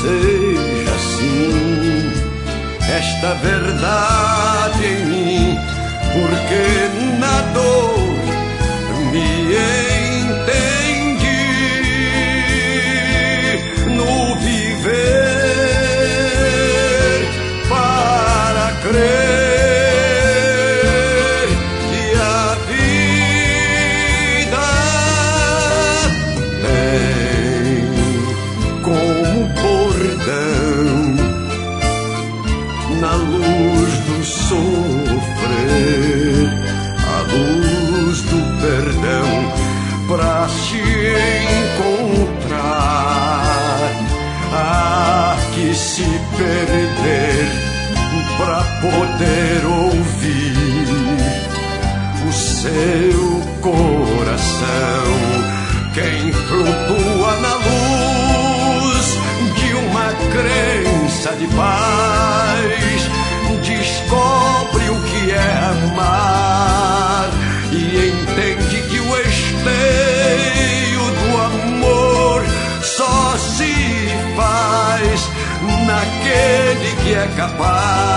seja assim esta verdade em mim, porque na dor me entendi, no viver para crer que a vida tem como bordão na luz do sofrer, a luz do perdão, pra se encontrar. Há que se perder pra poder ouvir o seu coração. Quem flutua na luz de uma crença de paz descobre o que é amar e entende que o esteio do amor só se faz naquele que é capaz